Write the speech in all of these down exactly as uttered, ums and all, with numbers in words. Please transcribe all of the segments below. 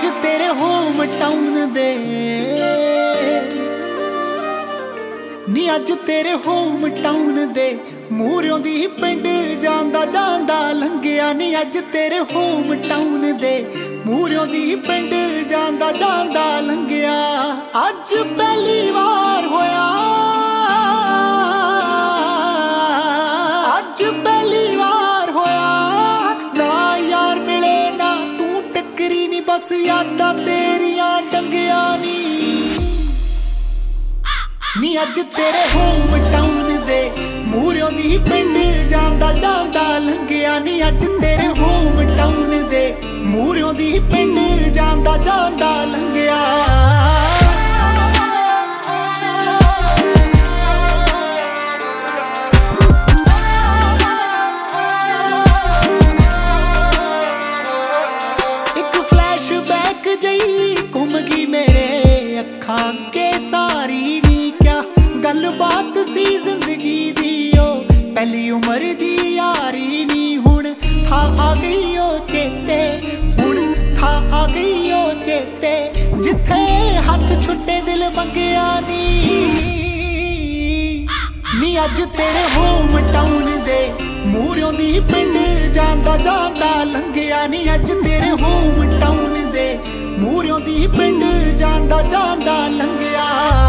अज तेरे home town दे नी अज तेरे home town दे मूहरों दी पिंड जांदा जांदा लंघिया नी अज तेरे होम टाउन दे मूहरों दी पिंड जांदा जांदा लंघिया अज पहली बार होया अज पहली बार होया ना यार मिले ना तू टकरी नी बस यादां तेरियां डंगिया नी नी अज तेरे होम टाउन दे मूहरों दी पिंड जांदा जांदा लंघिया नी अज तेरे होम टाउन दे मूहरों दी पिंड जांदा जांदा लंघिया एक फ्लैशबैक जई घुम गई मेरे अखां के सारी नी क्या गल बात सी जिंदगी दी ओ पहली उम्र दी यारी नी हुण था आ गई ओ चेते हुण था आ गई ओ चेते जिथे हथ छुट्टे दिल मंगिया नी नी अज तेरे होम टाउन दे मूहरों दी पिंड जांदा जांदा लंघिया नी अज तेरे होम टाउन दे मूहरों दी पिंड जांदा जांदा लंघिया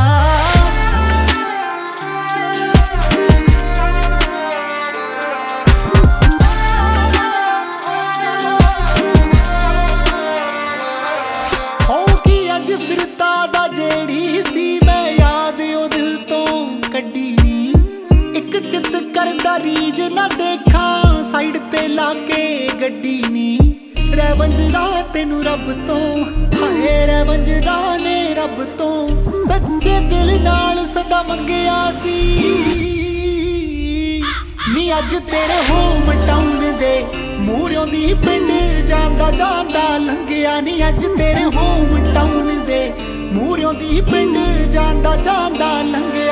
रीज ना देखा साइड ते लाके गड्डी नी रैवंजरा तेनू रब तो हाय रैवंजरा ने रब तो सच्चे दिल नाल सदा मंगिया सी नी अज तेरे होम टाउन दे मूहरों दी पिंड जांदा जांदा लंघिया नी अज तेरे होम टाउन दे मूहरों दी पिंड जांदा जांदा लंघिया